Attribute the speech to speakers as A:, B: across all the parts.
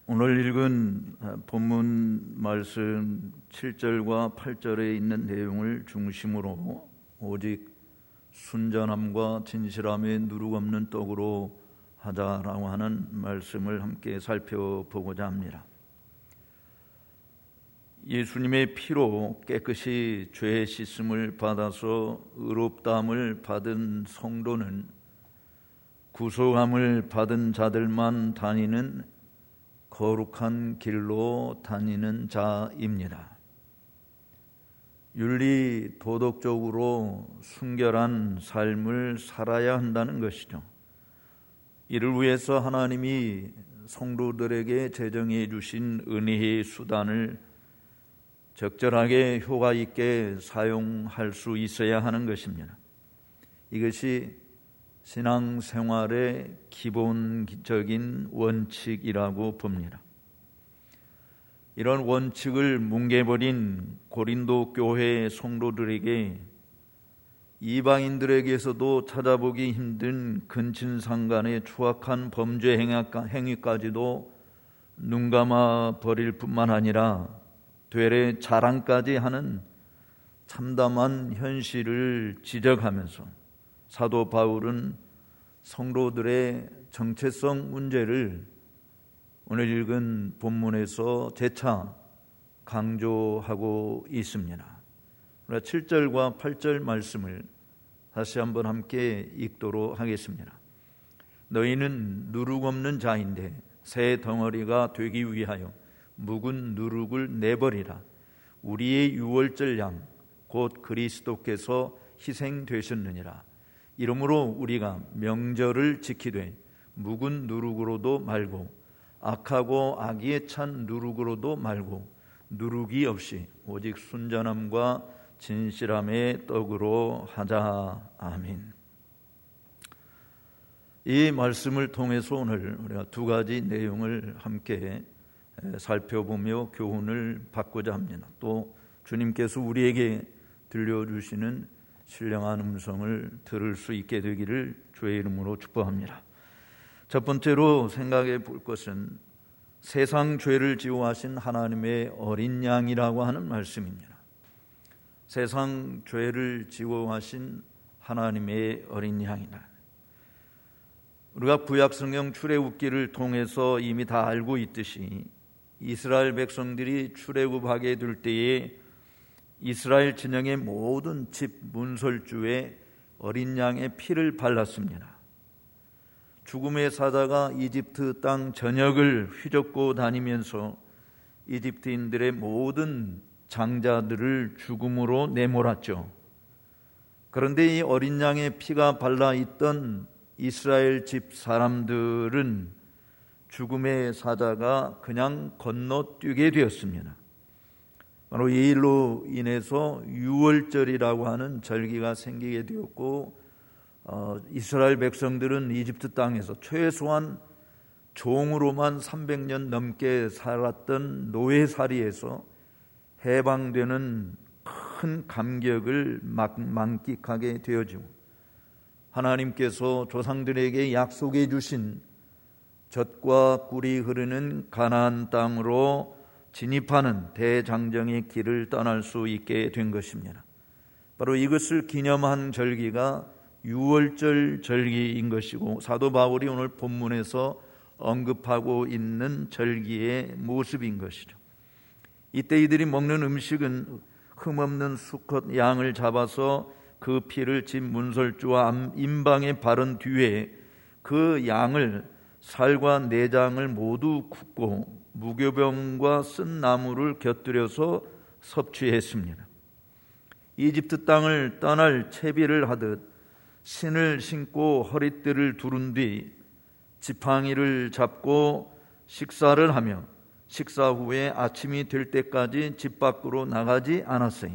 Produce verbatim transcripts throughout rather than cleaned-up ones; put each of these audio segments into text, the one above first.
A: 오늘 읽은 본문 말씀 칠 절과 팔 절에 있는 내용을 중심으로 오직 순전함과 진실함에 누룩 없는 떡으로 하자라고 하는 말씀을 함께 살펴보고자 합니다. 예수님의 피로 깨끗이 죄 씻음을 받아서 의롭다함을 받은 성도는 구속함을 받은 자들만 다니는 거룩한 길로 다니는 자입니다. 윤리 도덕적으로 순결한 삶을 살아야 한다는 것이죠. 이를 위해서 하나님이 성도들에게 제정해 주신 은혜의 수단을 적절하게 효과 있게 사용할 수 있어야 하는 것입니다. 이것이 신앙생활의 기본적인 원칙이라고 봅니다. 이런 원칙을 뭉개버린 고린도 교회 성도들에게 이방인들에게서도 찾아보기 힘든 근친상간의 추악한 범죄 행위까지도 눈감아 버릴 뿐만 아니라 되레 자랑까지 하는 참담한 현실을 지적하면서 사도 바울은 성도들의 정체성 문제를 오늘 읽은 본문에서 재차 강조하고 있습니다. 칠 절과 팔 절 말씀을 다시 한번 함께 읽도록 하겠습니다. 너희는 누룩 없는 자인데 새 덩어리가 되기 위하여 묵은 누룩을 내버리라. 우리의 유월절 양 곧 그리스도께서 희생되셨느니라. 이러므로 우리가 명절을 지키되 묵은 누룩으로도 말고 악하고 악의에 찬 누룩으로도 말고 누룩이 없이 오직 순전함과 진실함의 떡으로 하자. 아멘. 이 말씀을 통해서 오늘 우리가 두 가지 내용을 함께 살펴보며 교훈을 받고자 합니다. 또 주님께서 우리에게 들려주시는 신령한 음성을 들을 수 있게 되기를 주의 이름으로 축복합니다. 첫 번째로 생각해 볼 것은 세상 죄를 지워하신 하나님의 어린 양이라고 하는 말씀입니다. 세상 죄를 지워하신 하나님의 어린 양이다. 우리가 구약성경 출애굽기를 통해서 이미 다 알고 있듯이 이스라엘 백성들이 출애굽하게 될 때에 이스라엘 진영의 모든 집 문설주에 어린 양의 피를 발랐습니다. 죽음의 사자가 이집트 땅 전역을 휘젓고 다니면서 이집트인들의 모든 장자들을 죽음으로 내몰았죠. 그런데 이 어린 양의 피가 발라있던 이스라엘 집 사람들은 죽음의 사자가 그냥 건너뛰게 되었습니다. 바로 이 일로 인해서 유월절이라고 하는 절기가 생기게 되었고 어, 이스라엘 백성들은 이집트 땅에서 최소한 종으로만 삼백 년 넘게 살았던 노예살이에서 해방되는 큰 감격을 만끽하게 되어지고 하나님께서 조상들에게 약속해 주신 젖과 꿀이 흐르는 가나안 땅으로 진입하는 대장정의 길을 떠날 수 있게 된 것입니다. 바로 이것을 기념한 절기가 유월절 절기인 것이고 사도 바울이 오늘 본문에서 언급하고 있는 절기의 모습인 것이죠. 이때 이들이 먹는 음식은 흠없는 수컷 양을 잡아서 그 피를 집 문설주와 임방에 바른 뒤에 그 양을 살과 내장을 모두 굽고 무교병과 쓴 나무를 곁들여서 섭취했습니다. 이집트 땅을 떠날 채비를 하듯 신을 신고 허리띠를 두른 뒤 지팡이를 잡고 식사를 하며 식사 후에 아침이 될 때까지 집 밖으로 나가지 않았어요.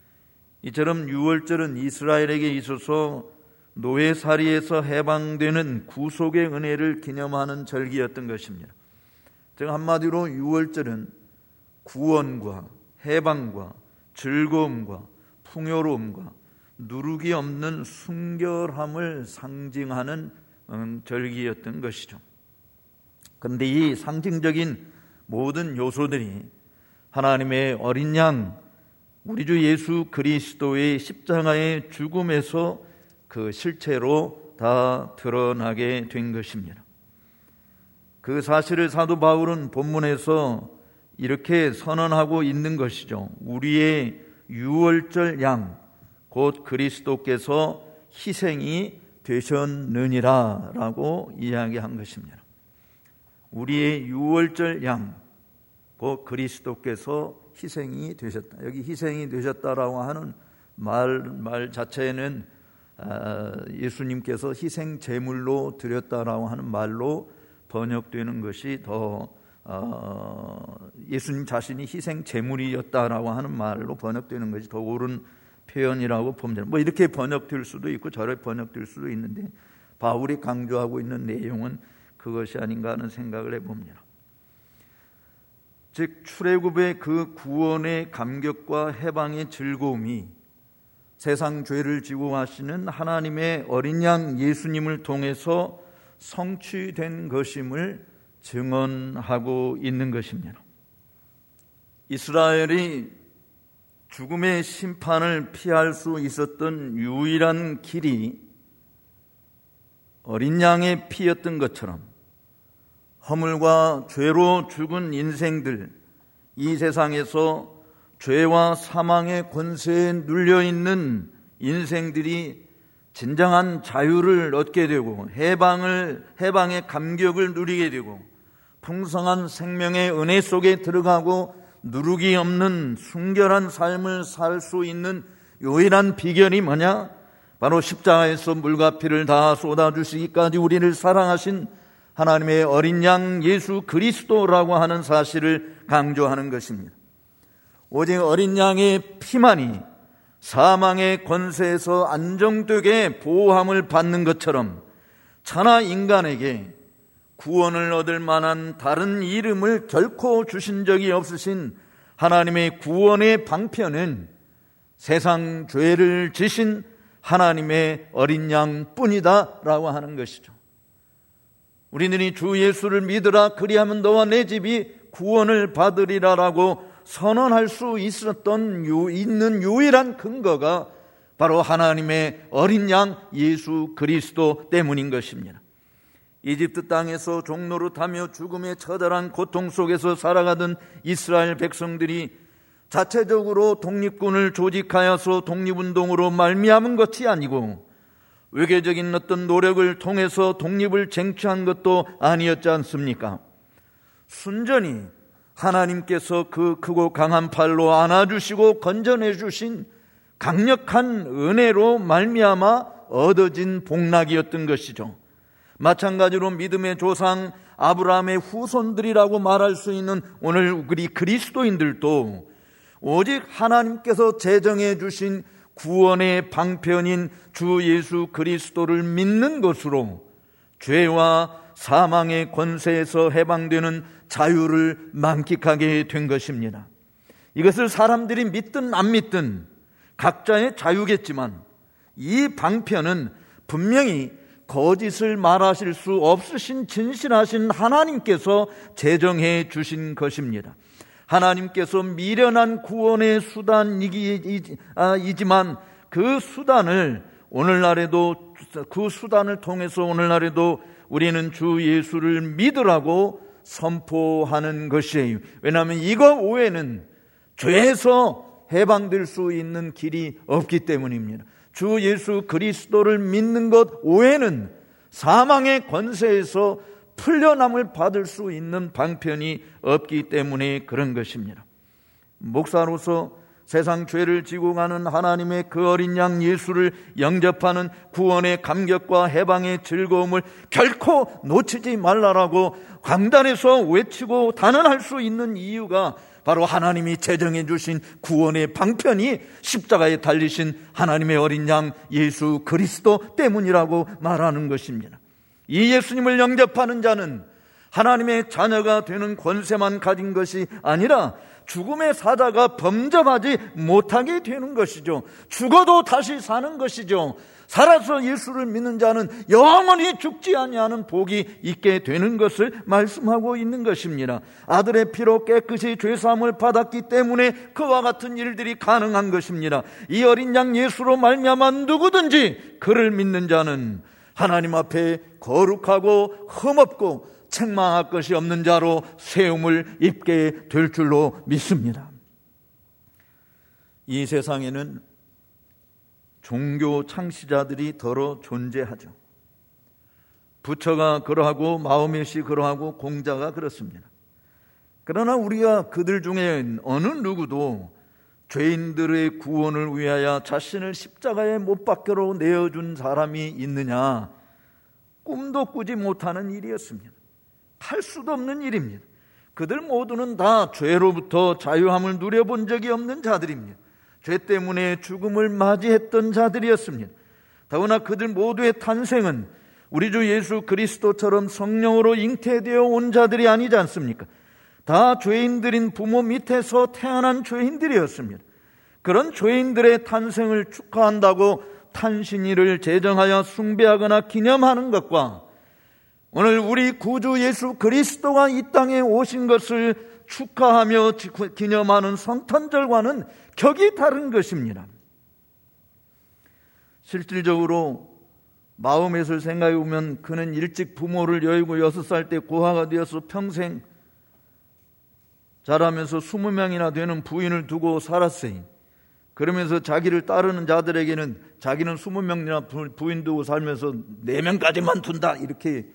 A: 이처럼 유월절은 이스라엘에게 있어서 노예살이에서 해방되는 구속의 은혜를 기념하는 절기였던 것입니다. 즉 한마디로 유월절은 구원과 해방과 즐거움과 풍요로움과 누룩이 없는 순결함을 상징하는 절기였던 것이죠. 그런데 이 상징적인 모든 요소들이 하나님의 어린 양 우리 주 예수 그리스도의 십자가의 죽음에서 그 실체로 다 드러나게 된 것입니다. 그 사실을 사도 바울은 본문에서 이렇게 선언하고 있는 것이죠. 우리의 유월절 양 곧 그리스도께서 희생이 되셨느니라 라고 이야기한 것입니다. 우리의 유월절 양 곧 그리스도께서 희생이 되셨다. 여기 희생이 되셨다라고 하는 말, 말 자체는 예수님께서 희생 제물로 드렸다라고 하는 말로 번역되는 것이 더 예수님 자신이 희생 제물이었다라고 하는 말로 번역되는 것이 더 옳은 표현이라고 봅니다. 뭐 이렇게 번역될 수도 있고 저렇게 번역될 수도 있는데 바울이 강조하고 있는 내용은 그것이 아닌가 하는 생각을 해봅니다. 즉 출애굽의 그 구원의 감격과 해방의 즐거움이 세상 죄를 지고 가시는 하나님의 어린 양 예수님을 통해서 성취된 것임을 증언하고 있는 것입니다. 이스라엘이 죽음의 심판을 피할 수 있었던 유일한 길이 어린 양의 피였던 것처럼 허물과 죄로 죽은 인생들, 이 세상에서 죄와 사망의 권세에 눌려있는 인생들이 진정한 자유를 얻게 되고 해방을, 해방의 감격을 누리게 되고 풍성한 생명의 은혜 속에 들어가고 누룩이 없는 순결한 삶을 살 수 있는 유일한 비결이 뭐냐? 바로 십자가에서 물과 피를 다 쏟아주시기까지 우리를 사랑하신 하나님의 어린 양 예수 그리스도라고 하는 사실을 강조하는 것입니다. 오직 어린 양의 피만이 사망의 권세에서 안정되게 보호함을 받는 것처럼 천하 인간에게 구원을 얻을 만한 다른 이름을 결코 주신 적이 없으신 하나님의 구원의 방편은 세상 죄를 지신 하나님의 어린 양뿐이다 라고 하는 것이죠. 우리들이 주 예수를 믿으라 그리하면 너와 내 집이 구원을 받으리라 라고 선언할 수 있었던 유, 있는 유일한 근거가 바로 하나님의 어린 양 예수 그리스도 때문인 것입니다. 이집트 땅에서 종노릇하며 죽음의 처절한 고통 속에서 살아가던 이스라엘 백성들이 자체적으로 독립군을 조직하여서 독립운동으로 말미암은 것이 아니고 외교적인 어떤 노력을 통해서 독립을 쟁취한 것도 아니었지 않습니까? 순전히 하나님께서 그 크고 강한 팔로 안아주시고 건져내 주신 강력한 은혜로 말미암아 얻어진 복락이었던 것이죠. 마찬가지로 믿음의 조상 아브라함의 후손들이라고 말할 수 있는 오늘 우리 그리스도인들도 오직 하나님께서 제정해 주신 구원의 방편인 주 예수 그리스도를 믿는 것으로 죄와 사망의 권세에서 해방되는 자유를 만끽하게 된 것입니다. 이것을 사람들이 믿든 안 믿든 각자의 자유겠지만 이 방편은 분명히 거짓을 말하실 수 없으신 진실하신 하나님께서 제정해 주신 것입니다. 하나님께서 미련한 구원의 수단이지만 그 수단을 오늘날에도 그 수단을 통해서 오늘날에도 우리는 주 예수를 믿으라고 선포하는 것이에요. 왜냐하면 이거 외에는 죄에서 해방될 수 있는 길이 없기 때문입니다. 주 예수 그리스도를 믿는 것 외에는 사망의 권세에서 풀려남을 받을 수 있는 방편이 없기 때문에 그런 것입니다. 목사로서 세상 죄를 지고 가는 하나님의 그 어린 양 예수를 영접하는 구원의 감격과 해방의 즐거움을 결코 놓치지 말라라고 강단에서 외치고 단언할 수 있는 이유가 바로 하나님이 제정해 주신 구원의 방편이 십자가에 달리신 하나님의 어린 양 예수 그리스도 때문이라고 말하는 것입니다. 이 예수님을 영접하는 자는 하나님의 자녀가 되는 권세만 가진 것이 아니라 죽음의 사자가 범접하지 못하게 되는 것이죠. 죽어도 다시 사는 것이죠. 살아서 예수를 믿는 자는 영원히 죽지 아니하는 복이 있게 되는 것을 말씀하고 있는 것입니다. 아들의 피로 깨끗이 죄사함을 받았기 때문에 그와 같은 일들이 가능한 것입니다. 이 어린 양 예수로 말미암아 누구든지 그를 믿는 자는 하나님 앞에 거룩하고 흠없고 책망할 것이 없는 자로 세움을 입게 될 줄로 믿습니다. 이 세상에는 종교 창시자들이 더러 존재하죠. 부처가 그러하고 마호멧이 그러하고 공자가 그렇습니다. 그러나 우리가 그들 중에 어느 누구도 죄인들의 구원을 위하여 자신을 십자가에 못 박혀로 내어준 사람이 있느냐? 꿈도 꾸지 못하는 일이었습니다. 할 수도 없는 일입니다. 그들 모두는 다 죄로부터 자유함을 누려본 적이 없는 자들입니다. 죄 때문에 죽음을 맞이했던 자들이었습니다. 더구나 그들 모두의 탄생은 우리 주 예수 그리스도처럼 성령으로 잉태되어 온 자들이 아니지 않습니까? 다 죄인들인 부모 밑에서 태어난 죄인들이었습니다. 그런 죄인들의 탄생을 축하한다고 탄신일을 제정하여 숭배하거나 기념하는 것과 오늘 우리 구주 예수 그리스도가 이 땅에 오신 것을 축하하며 기념하는 성탄절과는 격이 다른 것입니다. 실질적으로 마호멧을 생각해 보면 그는 일찍 부모를 여의고 여섯 살 때 고아가 되어서 평생 자라면서 스무 명이나 되는 부인을 두고 살았으니 그러면서 자기를 따르는 자들에게는 자기는 스무 명이나 부인 두고 살면서 네 명까지만 둔다 이렇게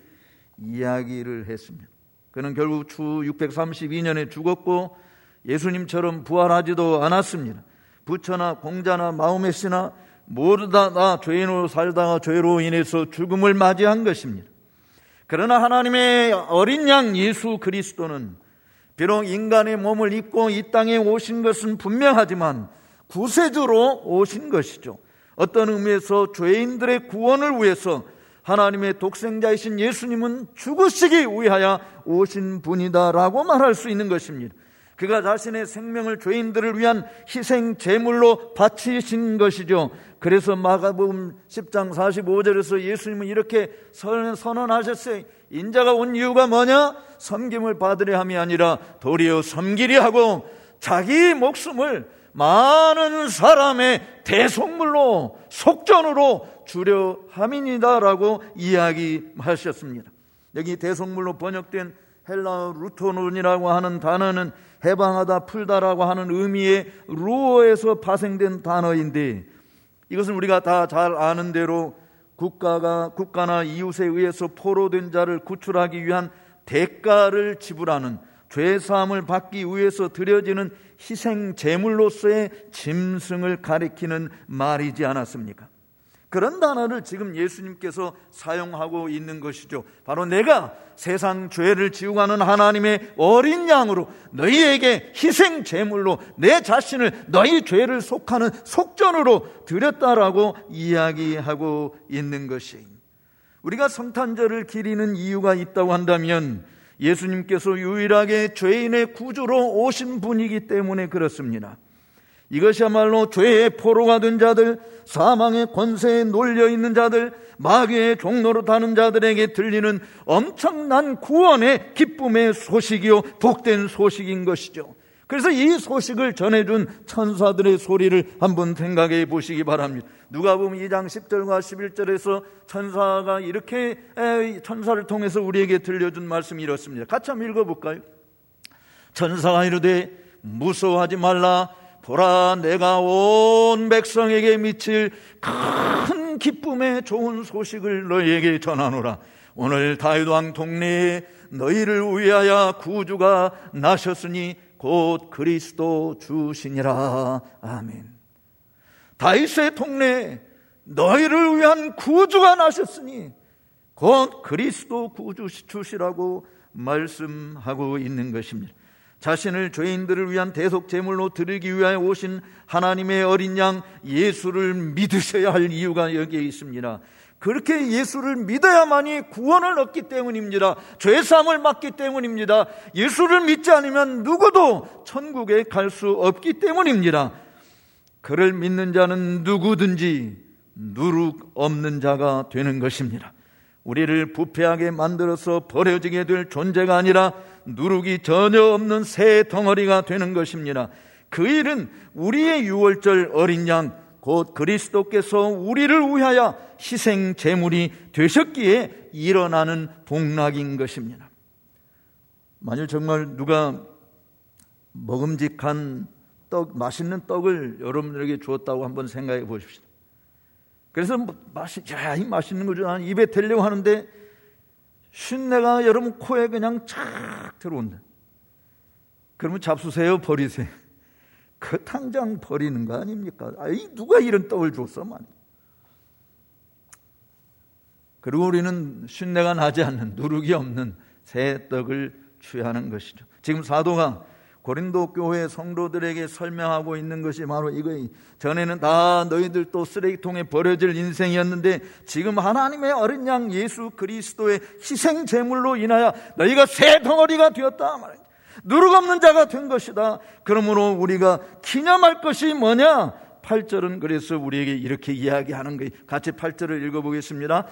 A: 이야기를 했습니다. 그는 결국 주 육백삼십이 년에 죽었고 예수님처럼 부활하지도 않았습니다. 부처나 공자나 마호멧이나 모두 다, 다 죄인으로 살다가 죄로 인해서 죽음을 맞이한 것입니다. 그러나 하나님의 어린 양 예수 그리스도는 비록 인간의 몸을 입고 이 땅에 오신 것은 분명하지만 구세주로 오신 것이죠. 어떤 의미에서 죄인들의 구원을 위해서 하나님의 독생자이신 예수님은 죽으시기 위하여 오신 분이다라고 말할 수 있는 것입니다. 그가 자신의 생명을 죄인들을 위한 희생 제물로 바치신 것이죠. 그래서 마가복음 십 장 사십오 절에서 예수님은 이렇게 선언하셨어요. 인자가 온 이유가 뭐냐? 섬김을 받으려 함이 아니라 도리어 섬기려 하고 자기 목숨을 많은 사람의 대속물로 속전으로 주려 함이니다라고 이야기하셨습니다. 여기 대속물로 번역된 헬라어 루토논이라고 하는 단어는 해방하다, 풀다라고 하는 의미의 루어에서 파생된 단어인데 이것은 우리가 다 잘 아는 대로 국가가 국가나 이웃에 의해서 포로된 자를 구출하기 위한 대가를 지불하는 죄사함을 받기 위해서 드려지는 희생 제물로서의 짐승을 가리키는 말이지 않았습니까? 그런 단어를 지금 예수님께서 사용하고 있는 것이죠. 바로 내가 세상 죄를 지우고 가는 하나님의 어린 양으로 너희에게 희생 제물로 내 자신을 너희 죄를 속하는 속전으로 드렸다라고 이야기하고 있는 것이, 우리가 성탄절을 기리는 이유가 있다고 한다면 예수님께서 유일하게 죄인의 구주로 오신 분이기 때문에 그렇습니다. 이것이야말로 죄의 포로가 된 자들, 사망의 권세에 놀려있는 자들, 마귀의 종로로 타는 자들에게 들리는 엄청난 구원의 기쁨의 소식이요 복된 소식인 것이죠. 그래서 이 소식을 전해준 천사들의 소리를 한번 생각해 보시기 바랍니다. 누가복음 이 장 십 절과 십일 절에서 천사가 이렇게 천사를 통해서 우리에게 들려준 말씀이 이렇습니다. 같이 한번 읽어볼까요? 천사가 이르되 무서워하지 말라. 보라, 내가 온 백성에게 미칠 큰 기쁨의 좋은 소식을 너희에게 전하노라. 오늘 다윗 왕 동네에 너희를 위하여 구주가 나셨으니 곧 그리스도 주시니라. 아멘. 다윗의 동네에 너희를 위한 구주가 나셨으니 곧 그리스도 구주 주시라고 말씀하고 있는 것입니다. 자신을 죄인들을 위한 대속 제물로 드리기 위하여 오신 하나님의 어린 양 예수를 믿으셔야 할 이유가 여기에 있습니다. 그렇게 예수를 믿어야만이 구원을 얻기 때문입니다. 죄사함을 받기 때문입니다. 예수를 믿지 않으면 누구도 천국에 갈 수 없기 때문입니다. 그를 믿는 자는 누구든지 누룩 없는 자가 되는 것입니다. 우리를 부패하게 만들어서 버려지게 될 존재가 아니라 누룩이 전혀 없는 새 덩어리가 되는 것입니다. 그 일은 우리의 유월절 어린 양 곧 그리스도께서 우리를 위하여 희생 제물이 되셨기에 일어나는 복락인 것입니다. 만일 정말 누가 먹음직한 떡, 맛있는 떡을 여러분들에게 주었다고 한번 생각해 보십시오. 그래서 맛이, 야, 이 맛있는 거죠. 난 입에 대려고 하는데 쉰내가 여러분 코에 그냥 착 들어온다. 그러면 잡수세요, 버리세요? 그 당장 버리는 거 아닙니까? 아이, 누가 이런 떡을 줬어, 만. 그리고 우리는 쉰내가 나지 않는, 누룩이 없는 새 떡을 취하는 것이죠. 지금 사도가 고린도 교회 성도들에게 설명하고 있는 것이 바로 이거예요. 전에는 다 너희들 또 쓰레기통에 버려질 인생이었는데 지금 하나님의 어린 양 예수 그리스도의 희생 제물로 인하여 너희가 새 덩어리가 되었다 말이에요. 누룩 없는 자가 된 것이다. 그러므로 우리가 기념할 것이 뭐냐? 팔 절은 그래서 우리에게 이렇게 이야기하는 거예요. 같이 팔 절을 읽어보겠습니다.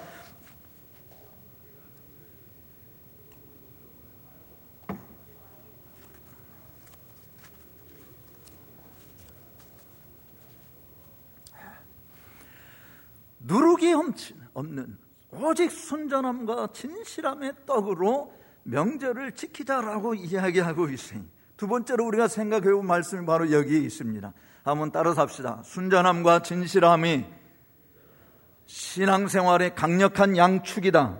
A: 누룩이 없는 오직 순전함과 진실함의 떡으로 명절을 지키자라고 이야기하고 있어요. 두 번째로 우리가 생각해볼 말씀이 바로 여기에 있습니다. 한번 따라서 합시다. 순전함과 진실함이 신앙생활의 강력한 양축이다.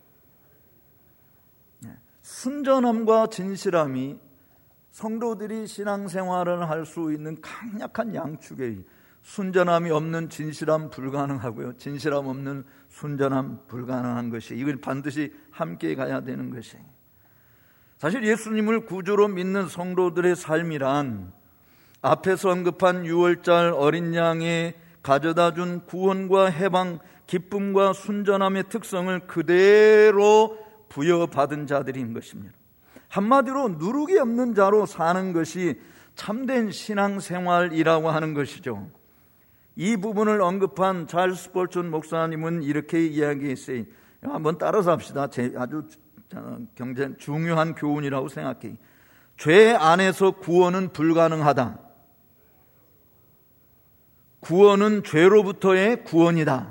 A: 순전함과 진실함이 성도들이 신앙생활을 할 수 있는 강력한 양축이에요. 순전함이 없는 진실함 불가능하고요. 진실함 없는 순전함 불가능한 것이, 이걸 반드시 함께 가야 되는 것이에요. 사실 예수님을 구주로 믿는 성도들의 삶이란 앞에서 언급한 유월절 어린 양에 가져다 준 구원과 해방, 기쁨과 순전함의 특성을 그대로 부여받은 자들인 것입니다. 한마디로 누룩이 없는 자로 사는 것이 참된 신앙생활이라고 하는 것이죠. 이 부분을 언급한 찰스 볼튼 목사님은 이렇게 이야기했어요. 한번 따라서 합시다. 제 아주 굉장히 중요한 교훈이라고 생각해요. 죄 안에서 구원은 불가능하다. 구원은 죄로부터의 구원이다.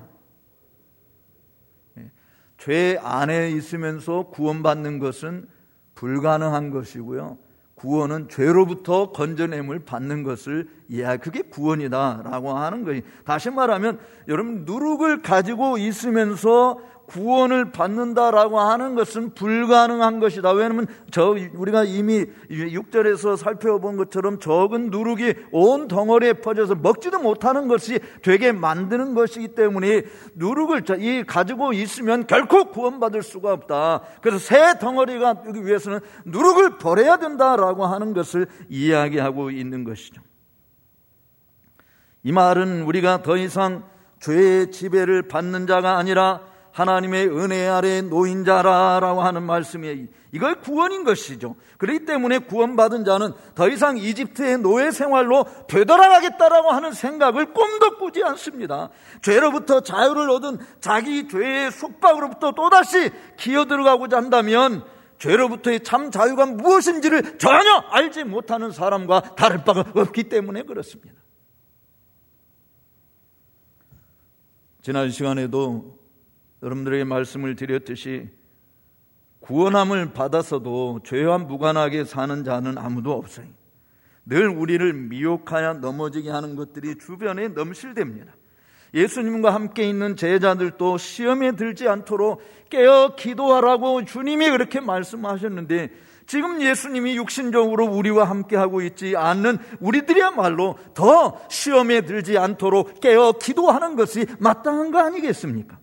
A: 죄 안에 있으면서 구원받는 것은 불가능한 것이고요. 구원은 죄로부터 건져냄을 받는 것을 이해하, 그게 구원이다라고 하는 거예요. 다시 말하면 여러분, 누룩을 가지고 있으면서 구원을 받는다라고 하는 것은 불가능한 것이다. 왜냐하면 저 우리가 이미 육 절에서 살펴본 것처럼 적은 누룩이 온 덩어리에 퍼져서 먹지도 못하는 것이 되게 만드는 것이기 때문에 누룩을 이 가지고 있으면 결코 구원받을 수가 없다. 그래서 새 덩어리가 되기 위해서는 누룩을 버려야 된다라고 하는 것을 이야기하고 있는 것이죠. 이 말은 우리가 더 이상 죄의 지배를 받는 자가 아니라 하나님의 은혜 아래 놓인 자라라고 하는 말씀이에요. 이걸 구원인 것이죠. 그렇기 때문에 구원받은 자는 더 이상 이집트의 노예 생활로 되돌아가겠다라고 하는 생각을 꿈도 꾸지 않습니다. 죄로부터 자유를 얻은 자기 죄의 속박으로부터 또다시 기어들어가고자 한다면 죄로부터의 참 자유가 무엇인지를 전혀 알지 못하는 사람과 다를 바가 없기 때문에 그렇습니다. 지난 시간에도 여러분들에게 말씀을 드렸듯이 구원함을 받아서도 죄와 무관하게 사는 자는 아무도 없어요. 늘 우리를 미혹하여 넘어지게 하는 것들이 주변에 넘실댑니다. 예수님과 함께 있는 제자들도 시험에 들지 않도록 깨어 기도하라고 주님이 그렇게 말씀하셨는데 지금 예수님이 육신적으로 우리와 함께하고 있지 않는 우리들이야말로 더 시험에 들지 않도록 깨어 기도하는 것이 마땅한 거 아니겠습니까?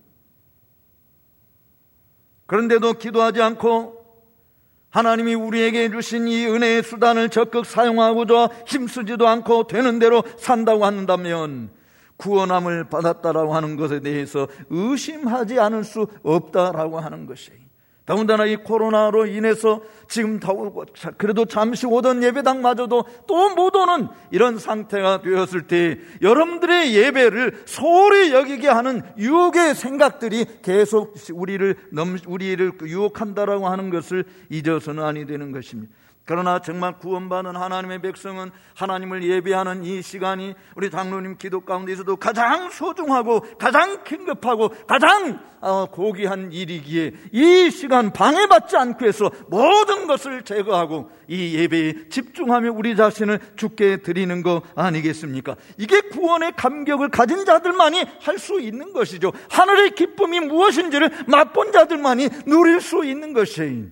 A: 그런데도 기도하지 않고 하나님이 우리에게 주신 이 은혜의 수단을 적극 사용하고자 힘쓰지도 않고 되는 대로 산다고 한다면 구원함을 받았다라고 하는 것에 대해서 의심하지 않을 수 없다라고 하는 것이에요. 더군다나 이 코로나로 인해서 지금 그래도 잠시 오던 예배당마저도 또 못 오는 이런 상태가 되었을 때 여러분들의 예배를 소홀히 여기게 하는 유혹의 생각들이 계속 우리를 넘 우리를 유혹한다라고 하는 것을 잊어서는 아니 되는 것입니다. 그러나 정말 구원받은 하나님의 백성은 하나님을 예배하는 이 시간이 우리 장로님 기도 가운데서도 가장 소중하고 가장 긴급하고 가장 고귀한 일이기에 이 시간 방해받지 않기 위해서 모든 것을 제거하고 이 예배에 집중하며 우리 자신을 주께 드리는 거 아니겠습니까? 이게 구원의 감격을 가진 자들만이 할 수 있는 것이죠. 하늘의 기쁨이 무엇인지를 맛본 자들만이 누릴 수 있는 것이에요.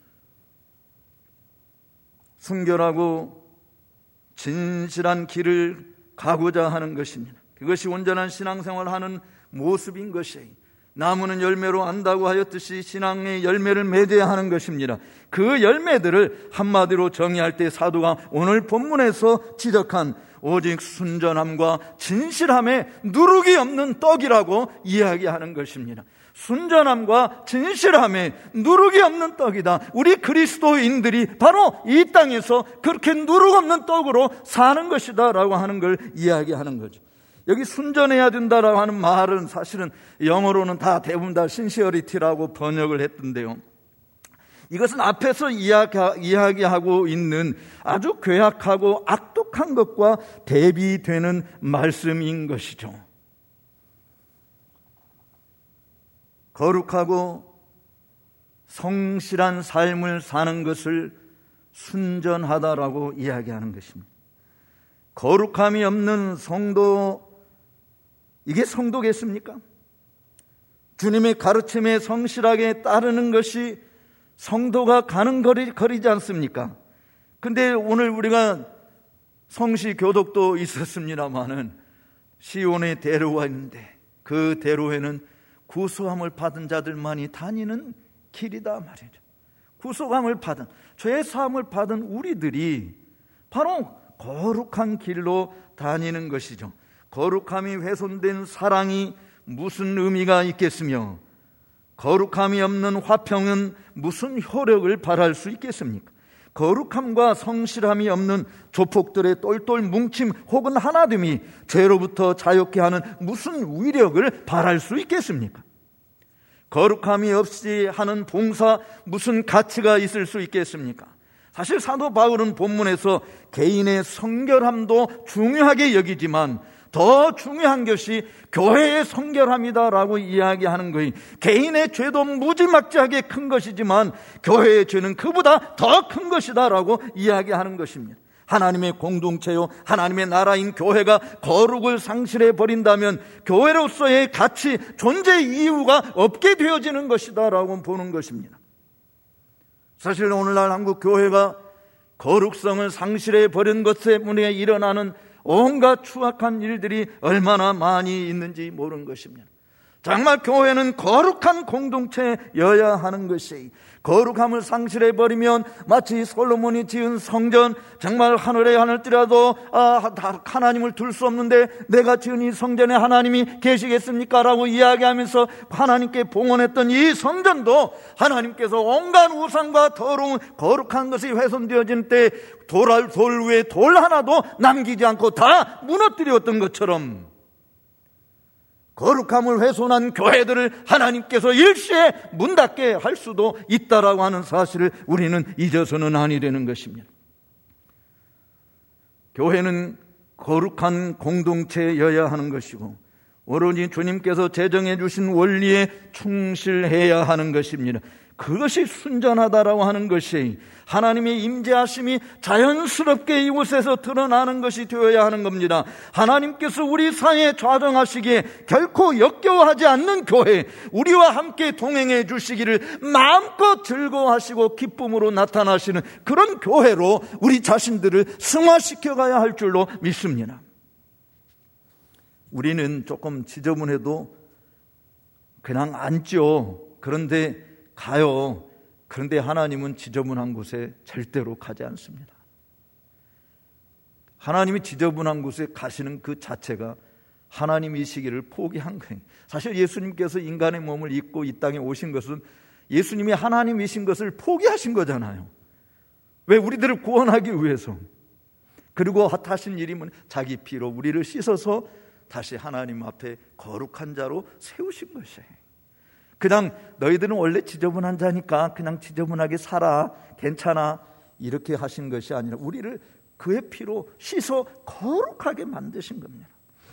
A: 순결하고 진실한 길을 가고자 하는 것입니다. 그것이 온전한 신앙생활을 하는 모습인 것이에요. 나무는 열매로 안다고 하였듯이 신앙의 열매를 맺어야 하는 것입니다. 그 열매들을 한마디로 정의할 때 사도가 오늘 본문에서 지적한 오직 순전함과 진실함에 누룩이 없는 떡이라고 이야기하는 것입니다. 순전함과 진실함에 누룩이 없는 떡이다. 우리 그리스도인들이 바로 이 땅에서 그렇게 누룩 없는 떡으로 사는 것이다 라고 하는 걸 이야기하는 거죠. 여기 순전해야 된다라고 하는 말은 사실은 영어로는 다 대부분 다 신시어리티라고 번역을 했던데요, 이것은 앞에서 이야기하고 있는 아주 괴악하고 악독한 것과 대비되는 말씀인 것이죠. 거룩하고 성실한 삶을 사는 것을 순전하다라고 이야기하는 것입니다. 거룩함이 없는 성도, 이게 성도겠습니까? 주님의 가르침에 성실하게 따르는 것이 성도가 가는 거리, 거리지 않습니까? 근데 오늘 우리가 성시 교독도 있었습니다마는 시온에 대로가 있는데 그 대로에는 구속함을 받은 자들만이 다니는 길이다 말이죠. 구속함을 받은, 죄 사함을 받은 우리들이 바로 거룩한 길로 다니는 것이죠. 거룩함이 훼손된 사랑이 무슨 의미가 있겠으며 거룩함이 없는 화평은 무슨 효력을 발할 수 있겠습니까? 거룩함과 성실함이 없는 조폭들의 똘똘 뭉침 혹은 하나됨이 죄로부터 자유케 하는 무슨 위력을 발할 수 있겠습니까? 거룩함이 없이 하는 봉사 무슨 가치가 있을 수 있겠습니까? 사실 사도 바울은 본문에서 개인의 성결함도 중요하게 여기지만 더 중요한 것이 교회의 성결함이다라고 이야기하는 거예요. 개인의 죄도 무지막지하게 큰 것이지만 교회의 죄는 그보다 더 큰 것이다라고 이야기하는 것입니다. 하나님의 공동체요, 하나님의 나라인 교회가 거룩을 상실해 버린다면 교회로서의 가치, 존재 이유가 없게 되어지는 것이다라고 보는 것입니다. 사실 오늘날 한국 교회가 거룩성을 상실해 버린 것 때문에 일어나는 온갖 추악한 일들이 얼마나 많이 있는지 모르는 것입니다. 정말 교회는 거룩한 공동체여야 하는 것이, 거룩함을 상실해버리면 마치 솔로몬이 지은 성전, 정말 하늘에 하늘더라도 아, 하나님을 둘 수 없는데 내가 지은 이 성전에 하나님이 계시겠습니까? 라고 이야기하면서 하나님께 봉헌했던 이 성전도 하나님께서 온갖 우상과 더러운 거룩한 것이 훼손되어진 때 돌, 돌 위에 돌 하나도 남기지 않고 다 무너뜨렸던 것처럼 거룩함을 훼손한 교회들을 하나님께서 일시에 문 닫게 할 수도 있다라고 하는 사실을 우리는 잊어서는 아니 되는 것입니다. 교회는 거룩한 공동체여야 하는 것이고 오로지 주님께서 제정해 주신 원리에 충실해야 하는 것입니다. 그것이 순전하다라고 하는 것이 하나님의 임재하심이 자연스럽게 이곳에서 드러나는 것이 되어야 하는 겁니다. 하나님께서 우리 사회에 좌정하시기에 결코 역겨워하지 않는 교회, 우리와 함께 동행해 주시기를 마음껏 즐거워하시고 기쁨으로 나타나시는 그런 교회로 우리 자신들을 승화시켜 가야 할 줄로 믿습니다. 우리는 조금 지저분해도 그냥 앉죠. 그런데 가요. 그런데 하나님은 지저분한 곳에 절대로 가지 않습니다. 하나님이 지저분한 곳에 가시는 그 자체가 하나님이시기를 포기한 거예요. 사실 예수님께서 인간의 몸을 입고 이 땅에 오신 것은 예수님이 하나님이신 것을 포기하신 거잖아요. 왜? 우리들을 구원하기 위해서. 그리고 하신 일이 뭐냐? 자기 피로 우리를 씻어서 다시 하나님 앞에 거룩한 자로 세우신 것이에요. 그냥 너희들은 원래 지저분한 자니까 그냥 지저분하게 살아, 괜찮아, 이렇게 하신 것이 아니라 우리를 그의 피로 씻어 거룩하게 만드신 겁니다.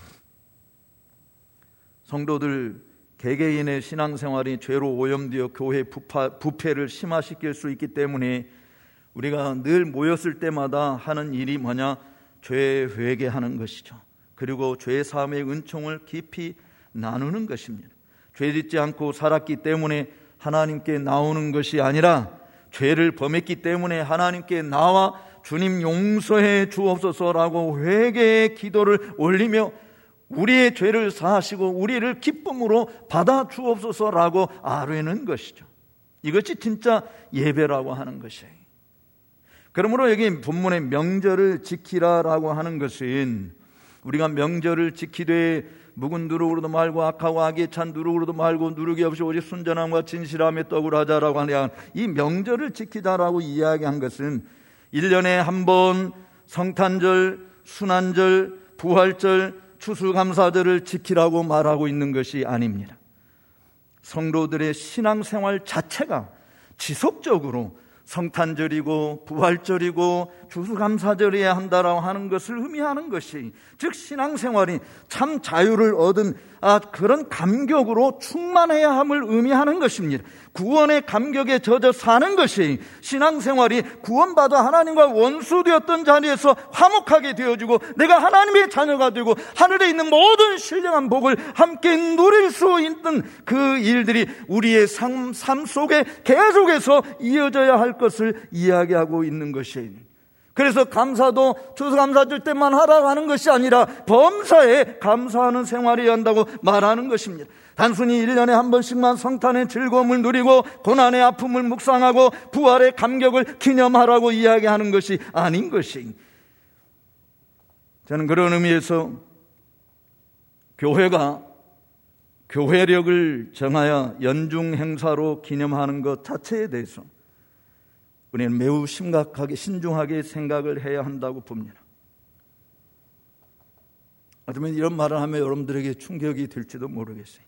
A: 성도들 개개인의 신앙생활이 죄로 오염되어 교회 부파, 부패를 심화시킬 수 있기 때문에 우리가 늘 모였을 때마다 하는 일이 뭐냐? 죄 회개하는 것이죠. 그리고 죄 사함의 은총을 깊이 나누는 것입니다. 죄 짓지 않고 살았기 때문에 하나님께 나오는 것이 아니라 죄를 범했기 때문에 하나님께 나와 주님 용서해 주옵소서라고 회개의 기도를 올리며 우리의 죄를 사하시고 우리를 기쁨으로 받아 주옵소서라고 아뢰는 것이죠. 이것이 진짜 예배라고 하는 것이에요. 그러므로 여기 본문의 명절을 지키라라고 하는 것은 우리가 명절을 지키되 묵은 누룩으로도 말고 악하고 악에 찬 누룩으로도 말고 누룩이 없이 오직 순전함과 진실함의 떡을 하자라고 하는 이 명절을 지키자라고 이야기한 것은 일 년에 한 번 성탄절, 순환절, 부활절, 추수감사절을 지키라고 말하고 있는 것이 아닙니다. 성도들의 신앙생활 자체가 지속적으로 성탄절이고 부활절이고 추수감사절이어야 한다라고 하는 것을 의미하는 것이, 즉 신앙생활이 참 자유를 얻은 아, 그런 감격으로 충만해야 함을 의미하는 것입니다. 구원의 감격에 젖어 사는 것이 신앙생활이 구원받아 하나님과 원수되었던 자리에서 화목하게 되어지고 내가 하나님의 자녀가 되고 하늘에 있는 모든 신령한 복을 함께 누릴 수 있는 그 일들이 우리의 삶, 삶 속에 계속해서 이어져야 할 것을 이야기하고 있는 것이에요. 그래서 감사도 추수감사절 때만 하라고 하는 것이 아니라 범사에 감사하는 생활이 한다고 말하는 것입니다. 단순히 일 년에 한 번씩만 성탄의 즐거움을 누리고 고난의 아픔을 묵상하고 부활의 감격을 기념하라고 이야기하는 것이 아닌 것이, 저는 그런 의미에서 교회가 교회력을 정하여 연중 행사로 기념하는 것 자체에 대해서 우리는 매우 심각하게 신중하게 생각을 해야 한다고 봅니다. 어쩌면 이런 말을 하면 여러분들에게 충격이 될지도 모르겠어요.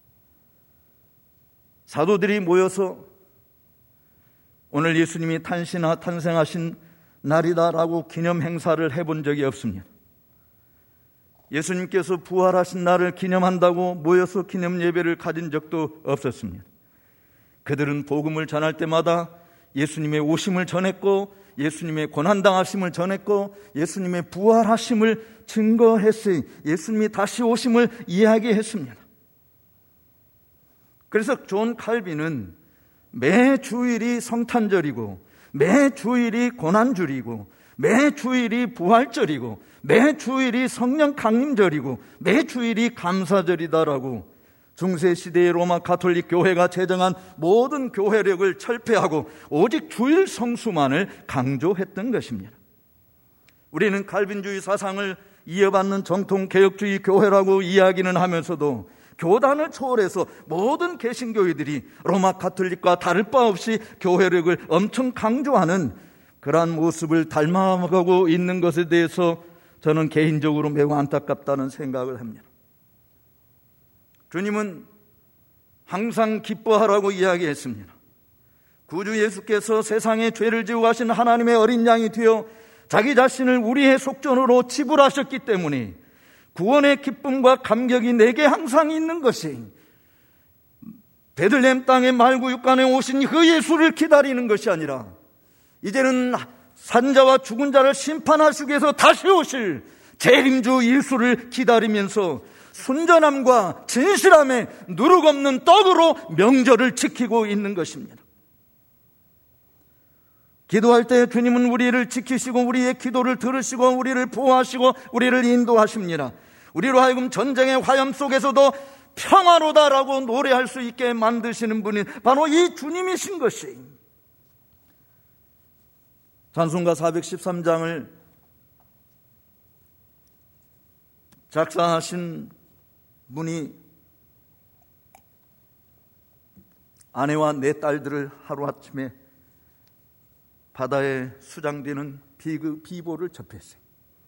A: 사도들이 모여서 오늘 예수님이 탄신하, 탄생하신 날이다라고 기념 행사를 해본 적이 없습니다. 예수님께서 부활하신 날을 기념한다고 모여서 기념 예배를 가진 적도 없었습니다. 그들은 복음을 전할 때마다 예수님의 오심을 전했고 예수님의 고난당하심을 전했고 예수님의 부활하심을 증거했으니 예수님이 다시 오심을 이야기했습니다. 그래서 존 칼빈은 매 주일이 성탄절이고 매 주일이 고난주일이고 매 주일이 부활절이고 매 주일이 성령 강림절이고 매 주일이 감사절이다라고 중세시대의 로마 가톨릭 교회가 제정한 모든 교회력을 철폐하고 오직 주일 성수만을 강조했던 것입니다. 우리는 칼빈주의 사상을 이어받는 정통 개혁주의 교회라고 이야기는 하면서도 교단을 초월해서 모든 개신교회들이 로마 가톨릭과 다를 바 없이 교회력을 엄청 강조하는 그러한 모습을 닮아가고 있는 것에 대해서 저는 개인적으로 매우 안타깝다는 생각을 합니다. 주님은 항상 기뻐하라고 이야기했습니다. 구주 예수께서 세상의 죄를 지고 가신 하나님의 어린 양이 되어 자기 자신을 우리의 속전으로 지불하셨기 때문에 구원의 기쁨과 감격이 내게 항상 있는 것이 베들레헴 땅의 말구육간에 오신 그 예수를 기다리는 것이 아니라 이제는 산자와 죽은 자를 심판하시기 위해서 다시 오실 재림주 예수를 기다리면서 순전함과 진실함에 누룩 없는 떡으로 명절을 지키고 있는 것입니다. 기도할 때 주님은 우리를 지키시고 우리의 기도를 들으시고 우리를 보호하시고 우리를 인도하십니다. 우리로 하여금 전쟁의 화염 속에서도 평화로다라고 노래할 수 있게 만드시는 분이 바로 이 주님이신 것이, 찬송가 사백십삼 장을 작사하신 분이 아내와 네 딸들을 하루아침에 바다에 수장되는 비보를 접했어요.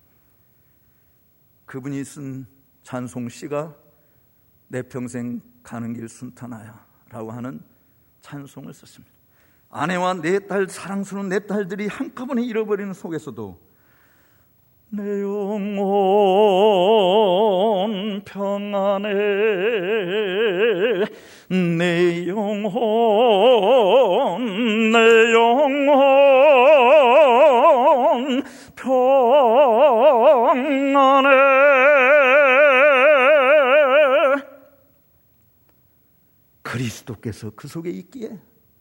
A: 그분이 쓴 찬송시가 내 평생 가는 길 순탄하야 라고 하는 찬송을 썼습니다. 아내와 네 딸, 사랑스러운 네 딸들이 한꺼번에 잃어버리는 속에서도 내 영혼 평안해, 내 영혼, 내 영혼 평안해. 그리스도께서 그 속에 있기에,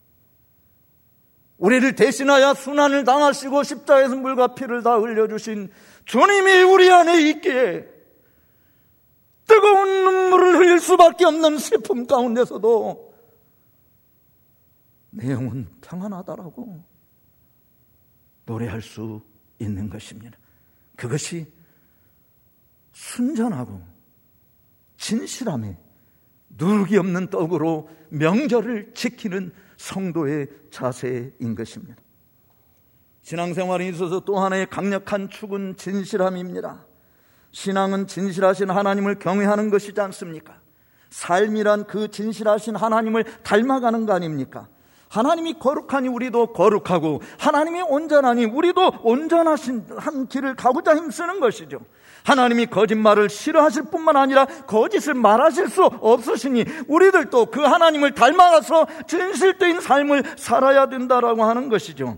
A: 우리를 대신하여 순환을 당하시고 십자가에서 물과 피를 다 흘려주신 주님이 우리 안에 있기에 뜨거운 눈물을 흘릴 수밖에 없는 슬픔 가운데서도 내 영혼 평안하다라고 노래할 수 있는 것입니다. 그것이 순전하고 진실함에 누룩이 없는 떡으로 명절을 지키는 성도의 자세인 것입니다. 신앙생활에 있어서 또 하나의 강력한 축은 진실함입니다. 신앙은 진실하신 하나님을 경외하는 것이지 않습니까? 삶이란 그 진실하신 하나님을 닮아가는 거 아닙니까? 하나님이 거룩하니 우리도 거룩하고, 하나님이 온전하니 우리도 온전하신 한 길을 가고자 힘쓰는 것이죠. 하나님이 거짓말을 싫어하실 뿐만 아니라 거짓을 말하실 수 없으시니 우리들도 그 하나님을 닮아가서 진실된 삶을 살아야 된다라고 하는 것이죠.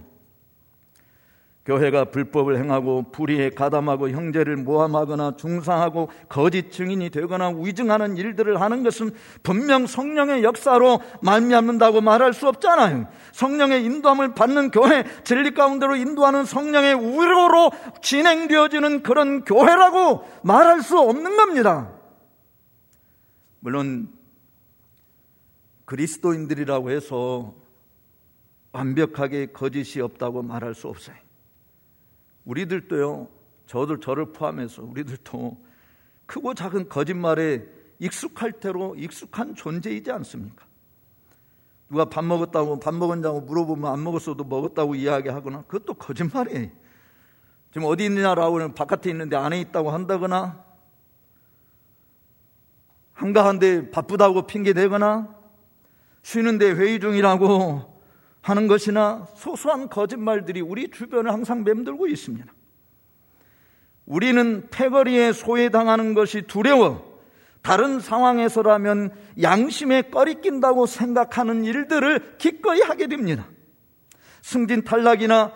A: 교회가 불법을 행하고 불의에 가담하고 형제를 모함하거나 중상하고 거짓 증인이 되거나 위증하는 일들을 하는 것은 분명 성령의 역사로 말미암는다고 말할 수 없잖아요. 성령의 인도함을 받는 교회, 진리 가운데로 인도하는 성령의 위로로 진행되어지는 그런 교회라고 말할 수 없는 겁니다. 물론 그리스도인들이라고 해서 완벽하게 거짓이 없다고 말할 수 없어요. 우리들도요, 저도 저를 포함해서 우리들도 크고 작은 거짓말에 익숙할 대로 익숙한 존재이지 않습니까? 누가 밥 먹었다고, 밥 먹었냐고 물어보면 안 먹었어도 먹었다고 이야기하거나, 그것도 거짓말이에요. 지금 어디 있느냐라고 바깥에 있는데 안에 있다고 한다거나, 한가한데 바쁘다고 핑계대거나, 쉬는데 회의 중이라고 하는 것이나 소소한 거짓말들이 우리 주변을 항상 맴돌고 있습니다. 우리는 패거리에 소외당하는 것이 두려워 다른 상황에서라면 양심에 꺼리낀다고 생각하는 일들을 기꺼이 하게 됩니다. 승진 탈락이나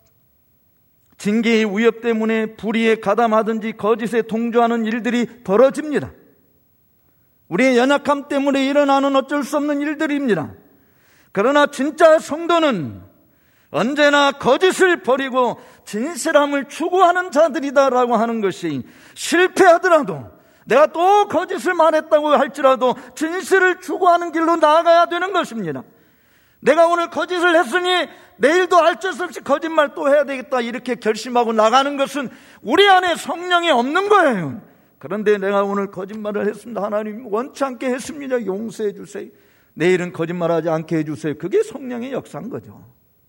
A: 징계의 위협 때문에 불의에 가담하든지 거짓에 동조하는 일들이 벌어집니다. 우리의 연약함 때문에 일어나는 어쩔 수 없는 일들입니다. 그러나 진짜 성도는 언제나 거짓을 버리고 진실함을 추구하는 자들이다라고 하는 것이, 실패하더라도 내가 또 거짓을 말했다고 할지라도 진실을 추구하는 길로 나아가야 되는 것입니다. 내가 오늘 거짓을 했으니 내일도 어쩔 수 없이 거짓말 또 해야 되겠다 이렇게 결심하고 나가는 것은 우리 안에 성령이 없는 거예요. 그런데 내가 오늘 거짓말을 했습니다. 하나님 원치 않게 했습니다. 용서해 주세요. 내일은 거짓말하지 않게 해주세요. 그게 성령의 역사인 거죠.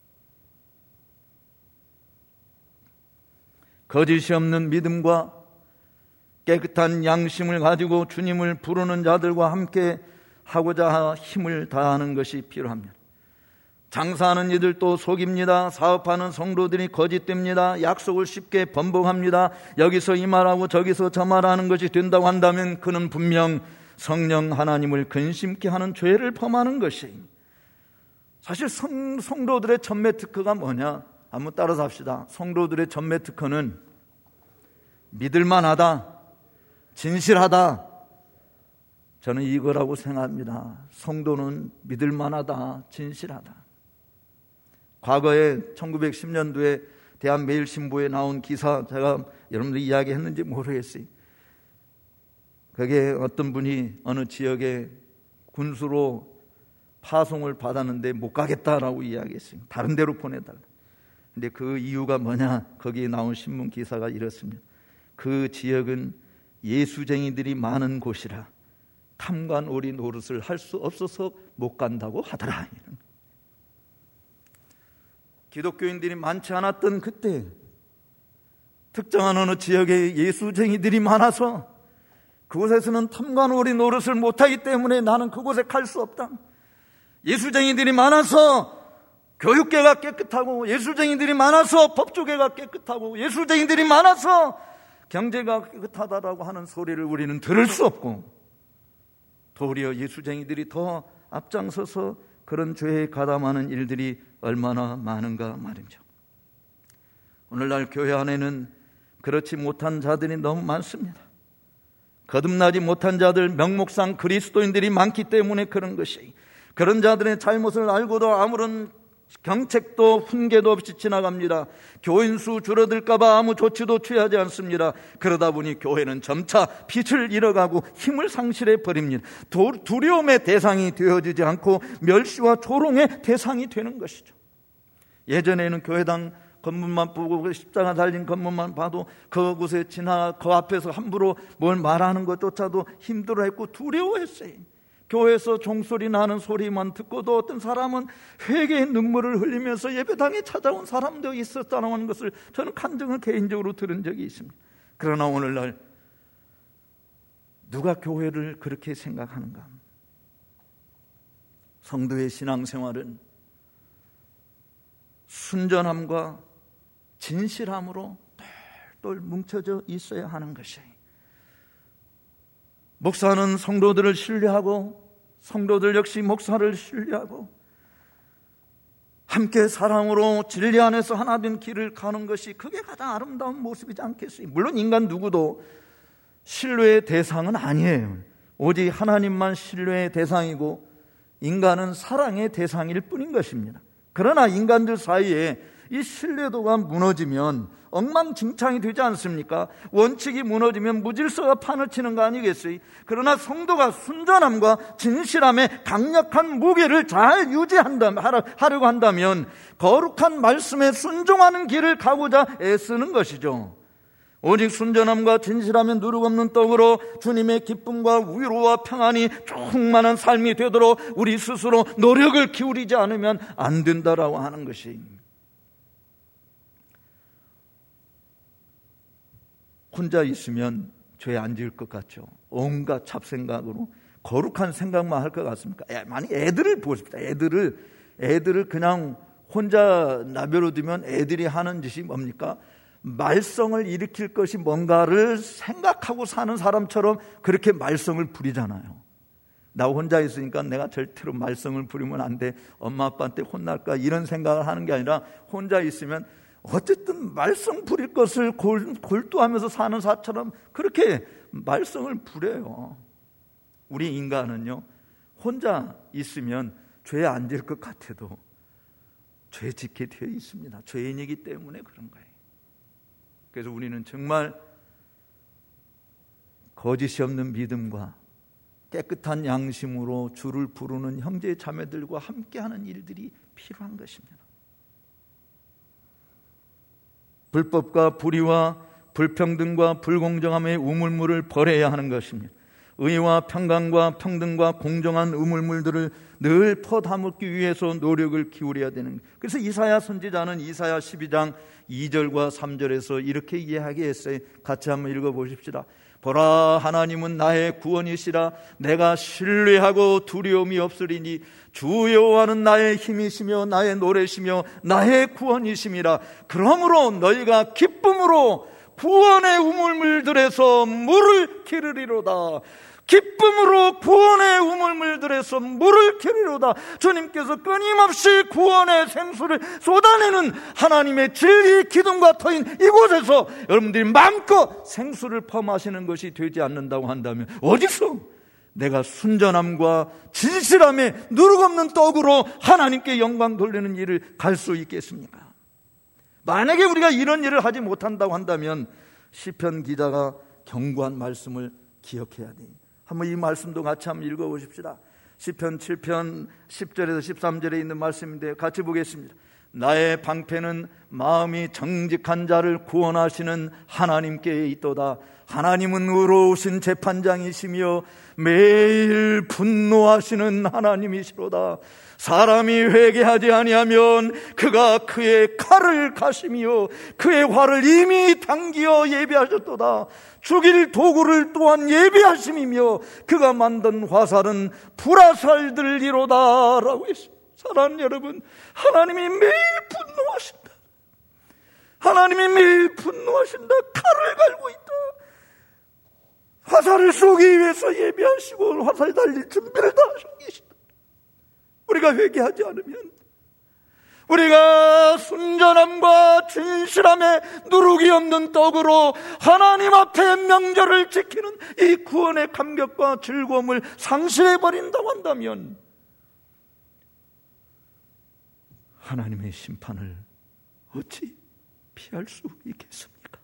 A: 거짓이 없는 믿음과 깨끗한 양심을 가지고 주님을 부르는 자들과 함께 하고자 힘을 다하는 것이 필요합니다. 장사하는 이들도 속입니다. 사업하는 성도들이 거짓됩니다. 약속을 쉽게 번복합니다. 여기서 이 말하고 저기서 저 말하는 것이 된다고 한다면 그는 분명 성령 하나님을 근심케 하는 죄를 범하는 것이. 사실 성, 성도들의 전매 특허가 뭐냐? 한번 따라서 합시다. 성도들의 전매 특허는 믿을만하다, 진실하다. 저는 이거라고 생각합니다. 성도는 믿을만하다, 진실하다. 과거에 천구백십 년도에 대한매일신보에 나온 기사, 제가 여러분들 이야기했는지 모르겠어요. 그게 어떤 분이 어느 지역에 군수로 파송을 받았는데 못 가겠다라고 이야기했어요. 다른 데로 보내달라. 근데 그 이유가 뭐냐? 거기에 나온 신문 기사가 이렇습니다. 그 지역은 예수쟁이들이 많은 곳이라 탐관오리 노릇을 할 수 없어서 못 간다고 하더라. 기독교인들이 많지 않았던 그때 특정한 어느 지역에 예수쟁이들이 많아서 그곳에서는 탐관오리 노릇을 못하기 때문에 나는 그곳에 갈 수 없다. 예수쟁이들이 많아서 교육계가 깨끗하고, 예수쟁이들이 많아서 법조계가 깨끗하고, 예수쟁이들이 많아서 경제가 깨끗하다라고 하는 소리를 우리는 들을 수 없고, 도리어 예수쟁이들이 더 앞장서서 그런 죄에 가담하는 일들이 얼마나 많은가 말이죠. 오늘날 교회 안에는 그렇지 못한 자들이 너무 많습니다. 거듭나지 못한 자들, 명목상 그리스도인들이 많기 때문에 그런 것이, 그런 자들의 잘못을 알고도 아무런 경책도 훈계도 없이 지나갑니다. 교인 수 줄어들까 봐 아무 조치도 취하지 않습니다. 그러다 보니 교회는 점차 빛을 잃어가고 힘을 상실해 버립니다. 두려움의 대상이 되어지지 않고 멸시와 조롱의 대상이 되는 것이죠. 예전에는 교회당 건물만 보고 십자가 달린 건물만 봐도 그곳에 지나 그 앞에서 함부로 뭘 말하는 것조차도 힘들어했고 두려워했어요. 교회에서 종소리 나는 소리만 듣고도 어떤 사람은 회개의 눈물을 흘리면서 예배당에 찾아온 사람도 있었다는 것을 저는 간증을 개인적으로 들은 적이 있습니다. 그러나 오늘날 누가 교회를 그렇게 생각하는가? 성도의 신앙생활은 순전함과 진실함으로 똘똘 뭉쳐져 있어야 하는 것이에요. 목사는 성도들을 신뢰하고 성도들 역시 목사를 신뢰하고 함께 사랑으로 진리 안에서 하나 된 길을 가는 것이 그게 가장 아름다운 모습이지 않겠어요? 물론 인간 누구도 신뢰의 대상은 아니에요. 오직 하나님만 신뢰의 대상이고 인간은 사랑의 대상일 뿐인 것입니다. 그러나 인간들 사이에 이 신뢰도가 무너지면 엉망진창이 되지 않습니까? 원칙이 무너지면 무질서가 판을 치는 거 아니겠어요? 그러나 성도가 순전함과 진실함의 강력한 무게를 잘 유지한다면, 하려고 한다면 거룩한 말씀에 순종하는 길을 가고자 애쓰는 것이죠. 오직 순전함과 진실함의 누룩없는 떡으로 주님의 기쁨과 위로와 평안이 충만한 삶이 되도록 우리 스스로 노력을 기울이지 않으면 안 된다라고 하는 것입니다. 혼자 있으면 죄 안 지을 것 같죠. 온갖 잡생각으로 거룩한 생각만 할 것 같습니까? 만약 애들을 보십시다. 애들을 애들을 그냥 혼자 나벼러 두면 애들이 하는 짓이 뭡니까? 말썽을 일으킬 것이 뭔가를 생각하고 사는 사람처럼 그렇게 말썽을 부리잖아요. 나 혼자 있으니까 내가 절대로 말썽을 부리면 안 돼. 엄마 아빠한테 혼날까? 이런 생각을 하는 게 아니라 혼자 있으면 어쨌든 말썽 부릴 것을 골, 골두하면서 사는 사처럼 그렇게 말썽을 부려요. 우리 인간은요, 혼자 있으면 죄 안 질 것 같아도 죄 짓게 되어 있습니다. 죄인이기 때문에 그런 거예요. 그래서 우리는 정말 거짓이 없는 믿음과 깨끗한 양심으로 주를 부르는 형제 자매들과 함께하는 일들이 필요한 것입니다. 불법과 불의와 불평등과 불공정함의 우물물을 버려야 하는 것입니다. 의와 평강과 평등과 공정한 우물물들을 늘 퍼담기 위해서 노력을 기울여야 되는 거예요. 그래서 이사야 선지자는 이사야 십이 장 이 절과 삼 절에서 이렇게 이야기했어요. 같이 한번 읽어보십시다. 보라, 하나님은 나의 구원이시라. 내가 신뢰하고 두려움이 없으리니 주 여호와는 나의 힘이시며 나의 노래시며 나의 구원이심이라. 그러므로 너희가 기쁨으로 구원의 우물물들에서 물을 기르리로다. 기쁨으로 구원의 우물물들에서 물을 기르리로다. 주님께서 끊임없이 구원의 생수를 쏟아내는 하나님의 진리 기둥과 터인 이곳에서 여러분들이 마음껏 생수를 퍼마시는 것이 되지 않는다고 한다면 어디서 내가 순전함과 진실함에 누룩없는 떡으로 하나님께 영광 돌리는 일을 갈 수 있겠습니까? 만약에 우리가 이런 일을 하지 못한다고 한다면 시편 기자가 경고한 말씀을 기억해야 돼요. 한번 이 말씀도 같이 한번 읽어보십시다. 시편 칠 편 십 절에서 십삼 절에 있는 말씀인데 같이 보겠습니다. 나의 방패는 마음이 정직한 자를 구원하시는 하나님께 있도다. 하나님은 의로우신 재판장이시며 매일 분노하시는 하나님이시로다. 사람이 회개하지 아니하면 그가 그의 칼을 가시며 그의 활을 이미 당기어 예비하셨도다. 죽일 도구를 또한 예비하심이며 그가 만든 화살은 불화살들이로다 라고 했습니다. 사랑하는 여러분, 하나님이 매일 분노하신다. 하나님이 매일 분노하신다. 칼을 갈고 있다. 화살을 쏘기 위해서 예비하시고 화살 달릴 준비를 다 하시고 계시다. 우리가 회개하지 않으면, 우리가 순전함과 진실함에 누룩이 없는 떡으로 하나님 앞에 명절을 지키는 이 구원의 감격과 즐거움을 상실해버린다고 한다면 하나님의 심판을 어찌 피할 수 있겠습니까?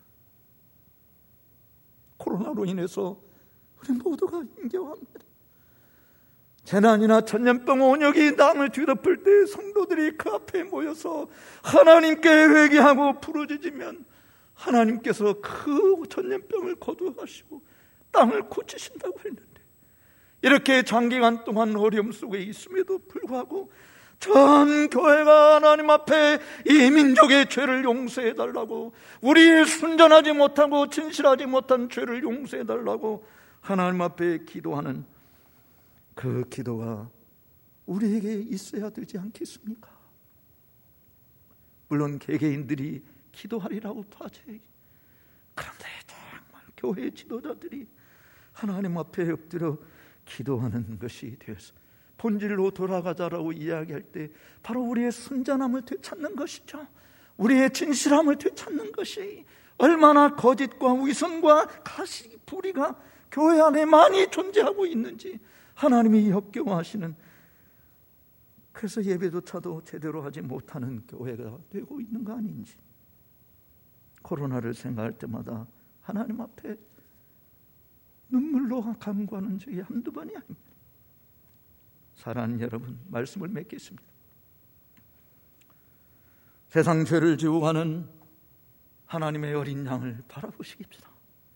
A: 코로나로 인해서 우리 모두가 힘겨워합니다. 재난이나 전염병 원역이 땅을 뒤덮을 때 성도들이 그 앞에 모여서 하나님께 회개하고 부르짖으면 하나님께서 그 전염병을 거두하시고 땅을 고치신다고 했는데, 이렇게 장기간 동안 어려움 속에 있음에도 불구하고 전 교회가 하나님 앞에 이 민족의 죄를 용서해달라고, 우리의 순전하지 못하고 진실하지 못한 죄를 용서해달라고 하나님 앞에 기도하는 그 기도가 우리에게 있어야 되지 않겠습니까? 물론 개개인들이 기도하리라고 하지, 그런데 정말 교회 지도자들이 하나님 앞에 엎드려 기도하는 것이 되어서 본질로 돌아가자라고 이야기할 때 바로 우리의 순전함을 되찾는 것이죠. 우리의 진실함을 되찾는 것이, 얼마나 거짓과 위선과 가시, 불의가 교회 안에 많이 존재하고 있는지 하나님이 역겨워하시는, 그래서 예배조차도 제대로 하지 못하는 교회가 되고 있는 거 아닌지, 코로나를 생각할 때마다 하나님 앞에 눈물로 간구하는 적이 한두 번이 아닙니다. 사랑하는 여러분, 말씀을 맺겠습니다. 세상 죄를 지고 가는 하나님의 어린 양을 바라보시깁시다.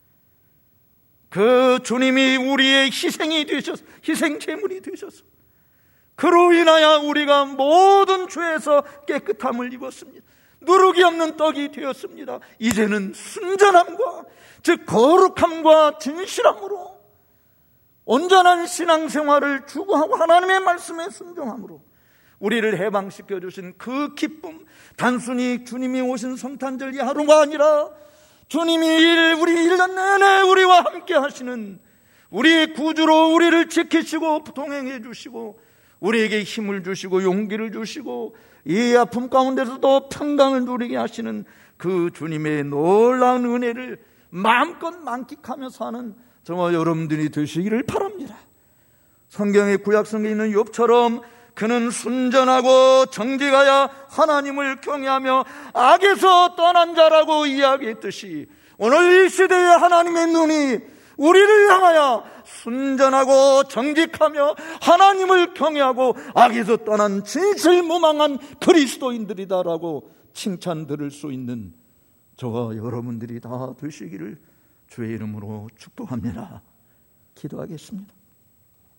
A: 그 주님이 우리의 희생이 되셔서, 희생 제물이 되셔서 그로 인하여 우리가 모든 죄에서 깨끗함을 입었습니다. 누룩이 없는 떡이 되었습니다. 이제는 순전함과, 즉 거룩함과 진실함으로 온전한 신앙생활을 추구하고 하나님의 말씀에 순종함으로 우리를 해방시켜 주신 그 기쁨, 단순히 주님이 오신 성탄절 이 하루가 아니라 주님이 우리 일 년 내내 우리와 함께 하시는, 우리의 구주로 우리를 지키시고 동행해 주시고 우리에게 힘을 주시고 용기를 주시고 이 아픔 가운데서도 평강을 누리게 하시는 그 주님의 놀라운 은혜를 마음껏 만끽하며 사는 저와 여러분들이 되시기를 바랍니다. 성경의 구약성경에 있는 욥처럼 그는 순전하고 정직하여 하나님을 경외하며 악에서 떠난 자라고 이야기했듯이, 오늘 이 시대에 하나님의 눈이 우리를 향하여 순전하고 정직하며 하나님을 경외하고 악에서 떠난 진실무망한 그리스도인들이다라고 칭찬 들을 수 있는 저와 여러분들이 다 되시기를 주의 이름으로 축복합니다. 기도하겠습니다.